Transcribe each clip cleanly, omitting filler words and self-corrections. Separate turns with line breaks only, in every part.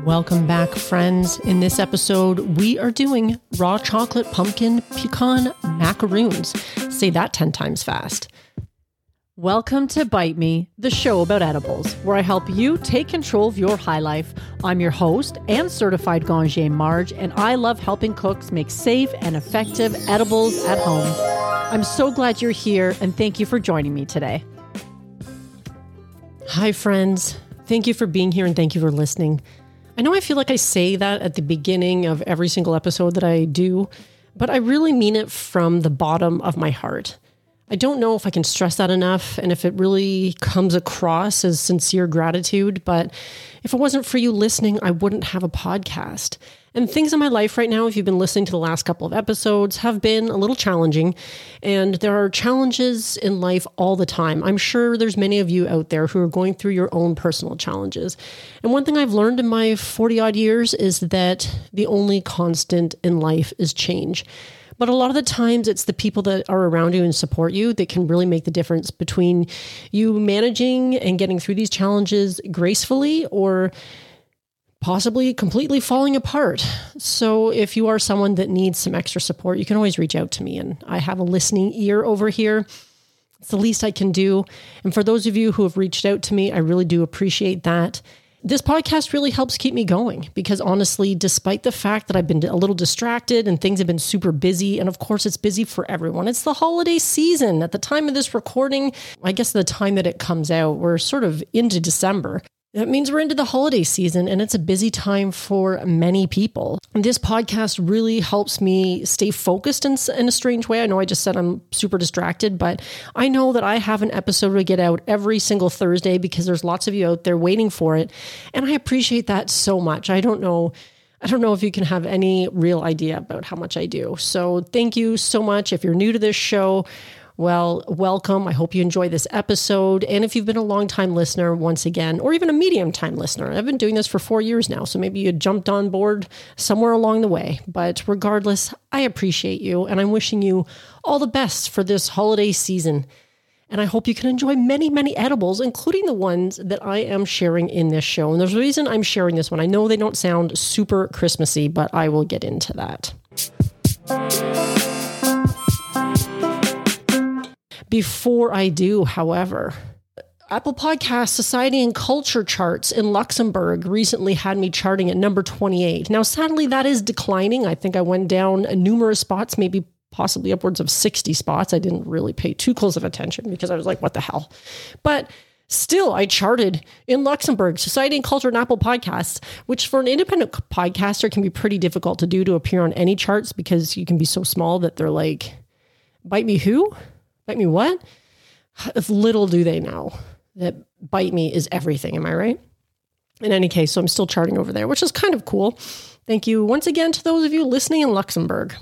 Welcome back, friends. In this episode, we are doing raw chocolate pumpkin pecan macaroons. Say that 10 times fast.
Welcome to Bite Me, the show about edibles, where I help you take control of your high life. I'm your host and certified Gangier Marge, and I love helping cooks make safe and effective edibles at home. I'm so glad you're here, and thank you for joining me today.
Hi, friends. Thank you for being here and thank you for listening. I know I feel like I say that at the beginning of every single episode that I do, but I really mean it from the bottom of my heart. I don't know if I can stress that enough and if it really comes across as sincere gratitude, but if it wasn't for you listening, I wouldn't have a podcast. And things in my life right now, if you've been listening to the last couple of episodes, have been a little challenging. And there are challenges in life all the time. I'm sure there's many of you out there who are going through your own personal challenges. And one thing I've learned in my 40 odd years is that the only constant in life is change. But a lot of the times it's the people that are around you and support you that can really make the difference between you managing and getting through these challenges gracefully or possibly completely falling apart. So if you are someone that needs some extra support, you can always reach out to me, and I have a listening ear over here. It's the least I can do. And for those of you who have reached out to me, I really do appreciate that. This podcast really helps keep me going because honestly, despite the fact that I've been a little distracted and things have been super busy, and of course it's busy for everyone. It's the holiday season. At the time of this recording, I guess the time that it comes out, we're sort of into December. That means we're into the holiday season and it's a busy time for many people. And this podcast really helps me stay focused in a strange way. I know I just said I'm super distracted, but I know that I have an episode to get out every single Thursday because there's lots of you out there waiting for it. And I appreciate that so much. I don't know if you can have any real idea about how much I do. So thank you so much. If you're new to this show, well, welcome. I hope you enjoy this episode. And if you've been a long-time listener, once again, or even a medium-time listener, I've been doing this for 4 years now, so maybe you jumped on board somewhere along the way. But regardless, I appreciate you, and I'm wishing you all the best for this holiday season. And I hope you can enjoy many, many edibles, including the ones that I am sharing in this show. And there's a reason I'm sharing this one. I know they don't sound super Christmassy, but I will get into that. Before I do, however, Apple Podcast Society and Culture charts in Luxembourg recently had me charting at number 28. Now, sadly, that is declining. I think I went down numerous spots, maybe possibly upwards of 60 spots. I didn't really pay too close of attention because I was like, what the hell? But still, I charted in Luxembourg, Society and Culture and Apple Podcasts, which for an independent podcaster can be pretty difficult to do, to appear on any charts because you can be so small that they're like, bite me who? Bite me what? If little do they know that Bite Me is everything. Am I right? In any case, so I'm still charting over there, which is kind of cool. Thank you once again to those of you listening in Luxembourg.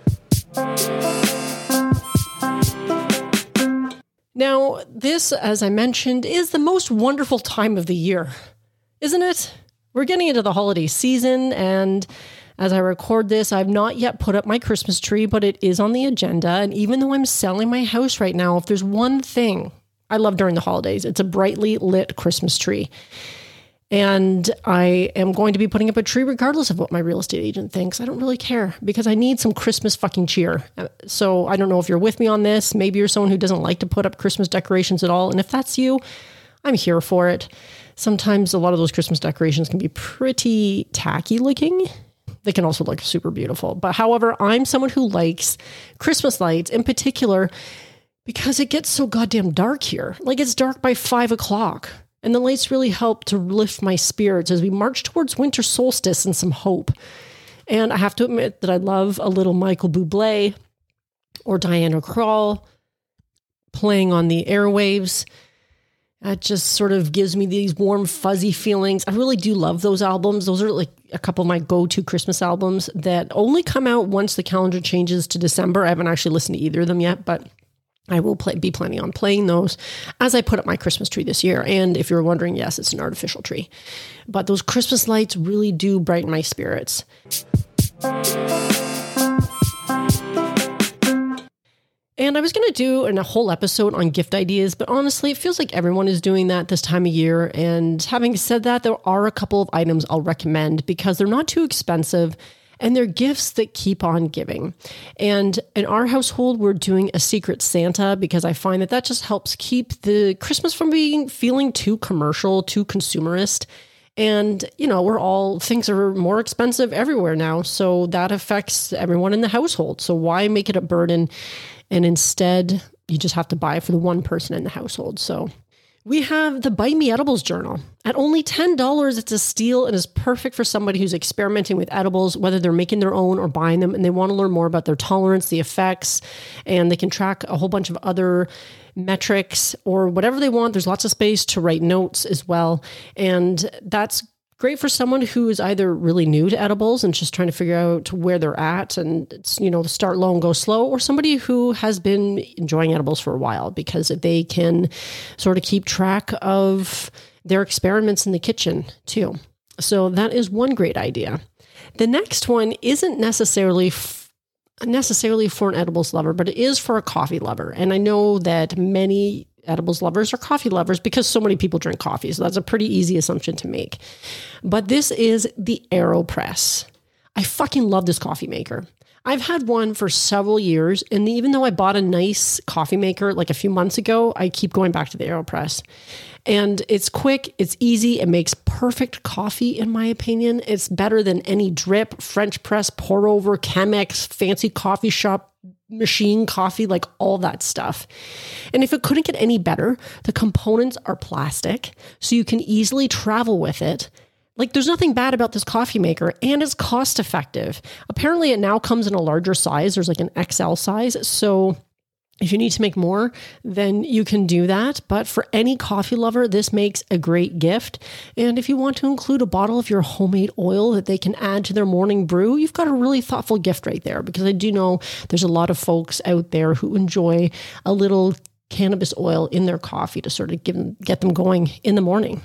Now, this, as I mentioned, is the most wonderful time of the year, isn't it? We're getting into the holiday season, and as I record this, I've not yet put up my Christmas tree, but it is on the agenda. And even though I'm selling my house right now, if there's one thing I love during the holidays, it's a brightly lit Christmas tree. And I am going to be putting up a tree regardless of what my real estate agent thinks. I don't really care because I need some Christmas fucking cheer. So I don't know if you're with me on this. Maybe you're someone who doesn't like to put up Christmas decorations at all. And if that's you, I'm here for it. Sometimes a lot of those Christmas decorations can be pretty tacky looking. They can also look super beautiful. But however, I'm someone who likes Christmas lights in particular because it gets so goddamn dark here. Like it's dark by 5 o'clock. And the lights really help to lift my spirits as we march towards winter solstice and some hope. And I have to admit that I love a little Michael Bublé or Diana Krall playing on the airwaves. It just sort of gives me these warm, fuzzy feelings. I really do love those albums. Those are like a couple of my go-to Christmas albums that only come out once the calendar changes to December. I haven't actually listened to either of them yet, but I will be planning on playing those as I put up my Christmas tree this year. And if you're wondering, yes, it's an artificial tree. But those Christmas lights really do brighten my spirits. And I was going to do a whole episode on gift ideas, but honestly, it feels like everyone is doing that this time of year. And having said that, there are a couple of items I'll recommend because they're not too expensive and they're gifts that keep on giving. And in our household, we're doing a Secret Santa because I find that just helps keep the Christmas from feeling too commercial, too consumerist. And, things are more expensive everywhere now. So that affects everyone in the household. So why make it a burden? And instead, you just have to buy it for the one person in the household. So we have the Bite Me Edibles journal. At only $10, it's a steal and is perfect for somebody who's experimenting with edibles, whether they're making their own or buying them, and they want to learn more about their tolerance, the effects, and they can track a whole bunch of other metrics or whatever they want. There's lots of space to write notes as well. And that's great for someone who is either really new to edibles and just trying to figure out where they're at and, start low and go slow, or somebody who has been enjoying edibles for a while because they can sort of keep track of their experiments in the kitchen too. So that is one great idea. The next one isn't necessarily for an edibles lover, but it is for a coffee lover. And I know that many edibles lovers are coffee lovers because so many people drink coffee. So that's a pretty easy assumption to make. But this is the AeroPress. I fucking love this coffee maker. I've had one for several years. And even though I bought a nice coffee maker like a few months ago, I keep going back to the AeroPress. And it's quick, it's easy, it makes perfect coffee in my opinion. It's better than any drip, French press, pour over, Chemex, fancy coffee shop machine coffee, like all that stuff. And if it couldn't get any better, the components are plastic, so you can easily travel with it. Like there's nothing bad about this coffee maker, and it's cost effective. Apparently it now comes in a larger size. There's like an XL size. So if you need to make more, then you can do that. But for any coffee lover, this makes a great gift. And if you want to include a bottle of your homemade oil that they can add to their morning brew, you've got a really thoughtful gift right there. Because I do know there's a lot of folks out there who enjoy a little cannabis oil in their coffee to sort of get them going in the morning.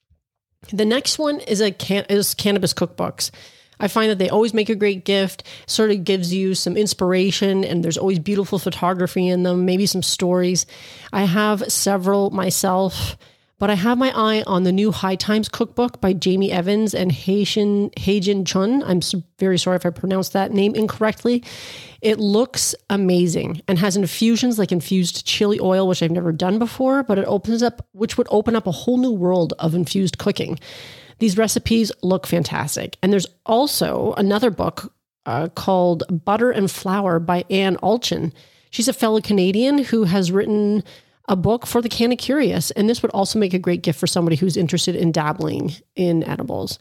The next one is cannabis cookbooks. I find that they always make a great gift, sort of gives you some inspiration, and there's always beautiful photography in them, maybe some stories. I have several myself, but I have my eye on the new High Times cookbook by Jamie Evans and Heijin Chun. I'm very sorry if I pronounced that name incorrectly. It looks amazing and has infusions like infused chili oil, which I've never done before, but which would open up a whole new world of infused cooking. These recipes look fantastic. And there's also another book called Butter and Flour by Anne Alchin. She's a fellow Canadian who has written a book for the Canna Curious. And this would also make a great gift for somebody who's interested in dabbling in edibles.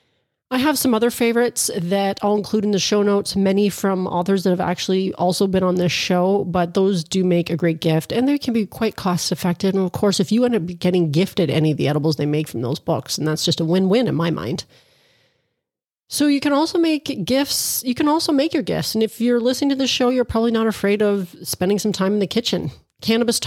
I have some other favorites that I'll include in the show notes, many from authors that have actually also been on this show, but those do make a great gift and they can be quite cost effective. And of course, if you end up getting gifted any of the edibles they make from those books, and that's just a win-win in my mind. So you can also make gifts. You can also make your gifts. And if you're listening to the show, you're probably not afraid of spending some time in the kitchen. Cannabis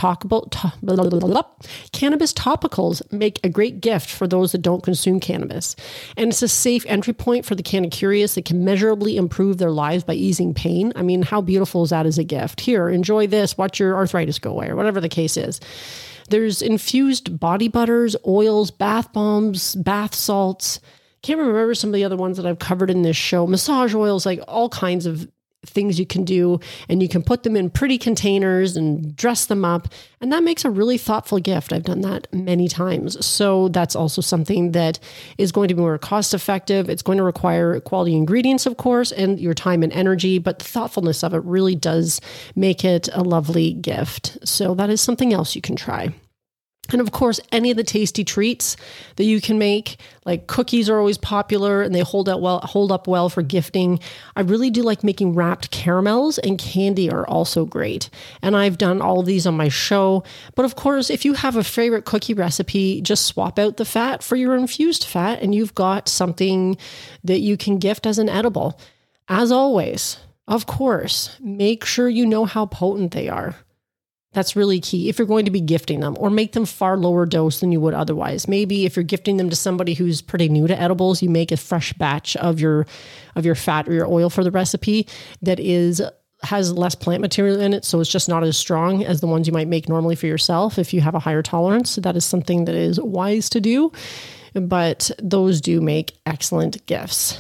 topicals make a great gift for those that don't consume cannabis. And it's a safe entry point for the Canna Curious that can measurably improve their lives by easing pain. I mean, how beautiful is that as a gift? Here, enjoy this, watch your arthritis go away, or whatever the case is. There's infused body butters, oils, bath bombs, bath salts. Can't remember some of the other ones that I've covered in this show. Massage oils, like all kinds of things you can do, and you can put them in pretty containers and dress them up. And that makes a really thoughtful gift. I've done that many times. So that's also something that is going to be more cost effective. It's going to require quality ingredients, of course, and your time and energy, but the thoughtfulness of it really does make it a lovely gift. So that is something else you can try. And of course, any of the tasty treats that you can make, like cookies are always popular and they hold up well for gifting. I really do like making wrapped caramels, and candy are also great. And I've done all of these on my show. But of course, if you have a favorite cookie recipe, just swap out the fat for your infused fat and you've got something that you can gift as an edible. As always, of course, make sure you know how potent they are. That's really key if you're going to be gifting them, or make them far lower dose than you would otherwise. Maybe if you're gifting them to somebody who's pretty new to edibles, you make a fresh batch of your fat or your oil for the recipe that is has less plant material in it, so it's just not as strong as the ones you might make normally for yourself if you have a higher tolerance. So that is something that is wise to do, but those do make excellent gifts.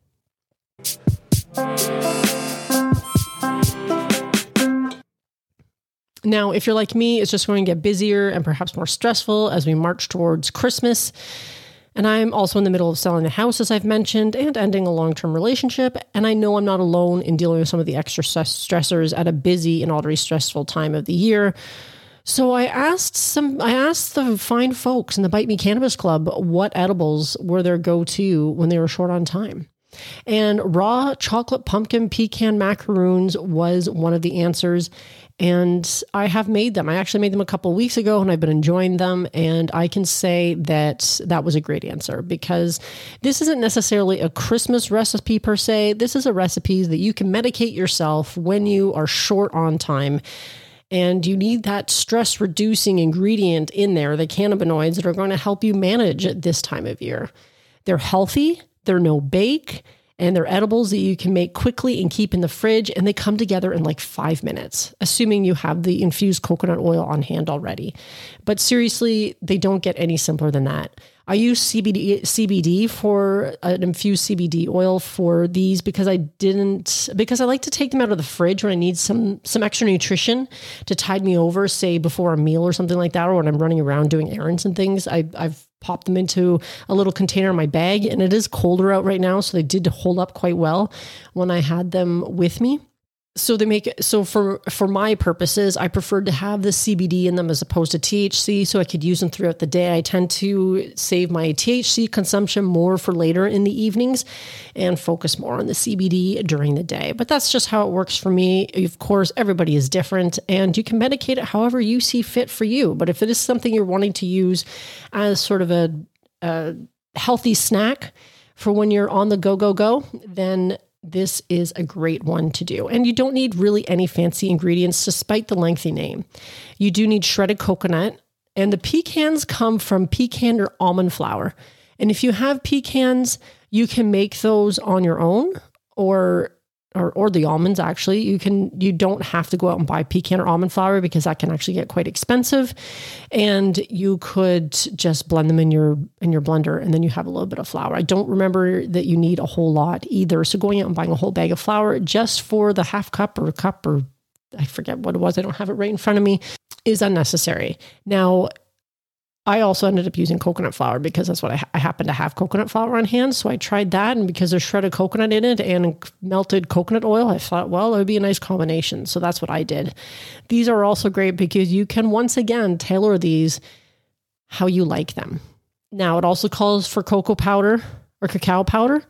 Now, if you're like me, it's just going to get busier and perhaps more stressful as we march towards Christmas. And I'm also in the middle of selling the house, as I've mentioned, and ending a long-term relationship. And I know I'm not alone in dealing with some of the extra stressors at a busy and already stressful time of the year. So I asked the fine folks in the Bite Me Cannabis Club what edibles were their go-to when they were short on time. And raw chocolate pumpkin pecan macaroons was one of the answers. And I have made them. I actually made them a couple of weeks ago and I've been enjoying them. And I can say that that was a great answer because this isn't necessarily a Christmas recipe per se. This is a recipe that you can medicate yourself when you are short on time. And you need that stress reducing ingredient in there, the cannabinoids that are going to help you manage at this time of year. They're healthy, they're no bake, and they're edibles that you can make quickly and keep in the fridge. And they come together in like 5 minutes, assuming you have the infused coconut oil on hand already. But seriously, they don't get any simpler than that. I use CBD for an infused CBD oil for these because I like to take them out of the fridge when I need some extra nutrition to tide me over, say before a meal or something like that, or when I'm running around doing errands and things. I've popped them into a little container in my bag, and it is colder out right now, so they did hold up quite well when I had them with me. So for my purposes, I preferred to have the CBD in them as opposed to THC, so I could use them throughout the day. I tend to save my THC consumption more for later in the evenings and focus more on the CBD during the day. But that's just how it works for me. Of course, everybody is different and you can medicate it however you see fit for you. But if it is something you're wanting to use as sort of a healthy snack for when you're on the go, then this is a great one to do. And you don't need really any fancy ingredients despite the lengthy name. You do need shredded coconut, and the pecans come from pecan or almond flour. And if you have pecans, you can make those on your own or the almonds actually. You don't have to go out and buy pecan or almond flour because that can actually get quite expensive. And you could just blend them in your blender and then you have a little bit of flour. I don't remember that you need a whole lot either. So going out and buying a whole bag of flour just for the half cup or I forget what it was, I don't have it right in front of me, is unnecessary. Now, I also ended up using coconut flour because that's what I happen to have coconut flour on hand. So I tried that, and because there's shredded coconut in it and melted coconut oil, I thought, well, it would be a nice combination. So that's what I did. These are also great because you can once again tailor these how you like them. Now, it also calls for cocoa powder or cacao powder,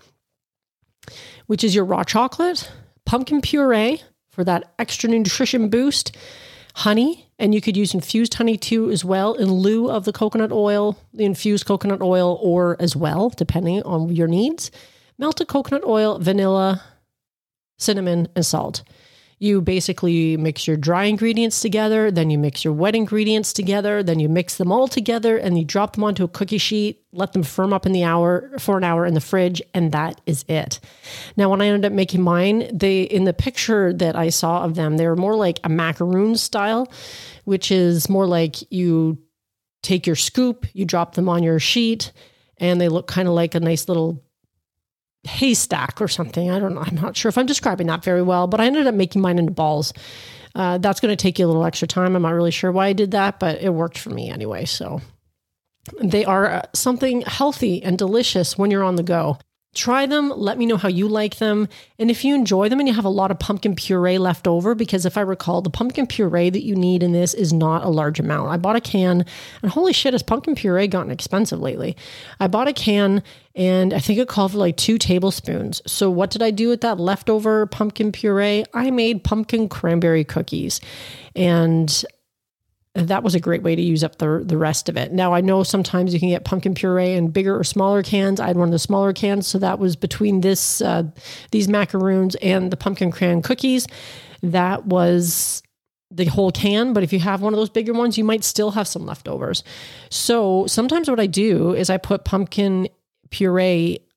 which is your raw chocolate, pumpkin puree for that extra nutrition boost, honey, and you could use infused honey too as well in lieu of the coconut oil, the infused coconut oil, or as well, depending on your needs. Melted coconut oil, vanilla, cinnamon, and salt. You basically mix your dry ingredients together, then you mix your wet ingredients together, then you mix them all together and you drop them onto a cookie sheet, let them firm up for an hour in the fridge, and that is it. Now, when I ended up making mine, in the picture that I saw of them, they were more like a macaroon style, which is more like you take your scoop, you drop them on your sheet, and they look kind of like a nice little haystack or something. I don't know. I'm not sure if I'm describing that very well, but I ended up making mine into balls. That's going to take you a little extra time. I'm not really sure why I did that, but it worked for me anyway. So they are something healthy and delicious when you're on the go. Try them. Let me know how you like them. And if you enjoy them and you have a lot of pumpkin puree left over, because if I recall, the pumpkin puree that you need in this is not a large amount. I bought a can, and holy shit, has pumpkin puree gotten expensive lately? I bought a can and I think it called for like 2 tablespoons. So what did I do with that leftover pumpkin puree? I made pumpkin cranberry cookies, and that was a great way to use up the rest of it. Now, I know sometimes you can get pumpkin puree in bigger or smaller cans. I had one of the smaller cans, so that was between these macaroons and the pumpkin cran cookies. That was the whole can, but if you have one of those bigger ones, you might still have some leftovers. So sometimes what I do is I put pumpkin puree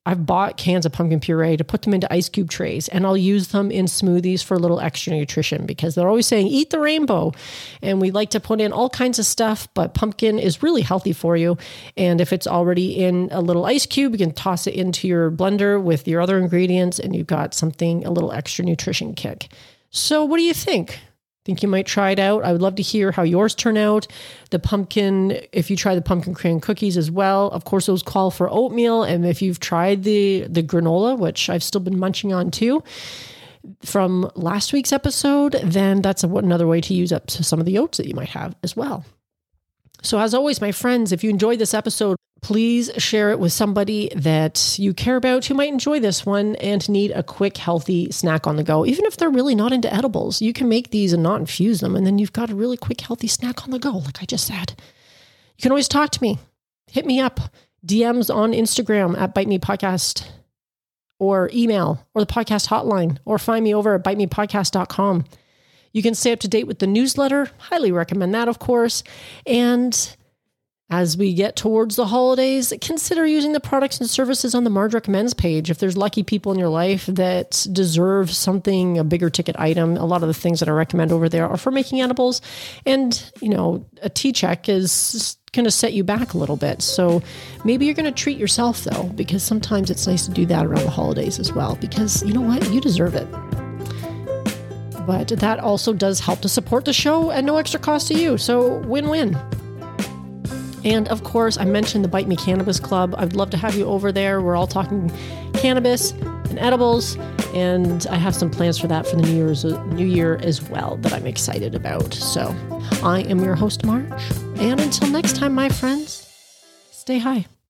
I've bought cans of pumpkin puree to put them into ice cube trays, and I'll use them in smoothies for a little extra nutrition because they're always saying, eat the rainbow. And we like to put in all kinds of stuff, but pumpkin is really healthy for you. And if it's already in a little ice cube, you can toss it into your blender with your other ingredients and you've got something, a little extra nutrition kick. So what do you think? Think you might try it out? I would love to hear how yours turn out. The pumpkin, if you try the pumpkin crayon cookies as well, of course, those call for oatmeal. And if you've tried the granola, which I've still been munching on too, from last week's episode, then that's another way to use up some of the oats that you might have as well. So as always, my friends, if you enjoyed this episode, please share it with somebody that you care about who might enjoy this one and need a quick, healthy snack on the go. Even if they're really not into edibles, you can make these and not infuse them. And then you've got a really quick, healthy snack on the go, like I just said. You can always talk to me. Hit me up. DMs on Instagram at Bite Me Podcast, or email, or the podcast hotline, or find me over at bitemepodcast.com. You can stay up to date with the newsletter. Highly recommend that, of course. And as we get towards the holidays, consider using the products and services on the Marge Recommends page. If there's lucky people in your life that deserve something, a bigger ticket item, a lot of the things that I recommend over there are for making edibles. And, a T-check is going to set you back a little bit. So maybe you're going to treat yourself, though, because sometimes it's nice to do that around the holidays as well, because you know what? You deserve it. But that also does help to support the show at no extra cost to you. So win-win. And of course, I mentioned the Bite Me Cannabis Club. I'd love to have you over there. We're all talking cannabis and edibles. And I have some plans for that for the new year as well that I'm excited about. So I am your host, Marge. And until next time, my friends, stay high.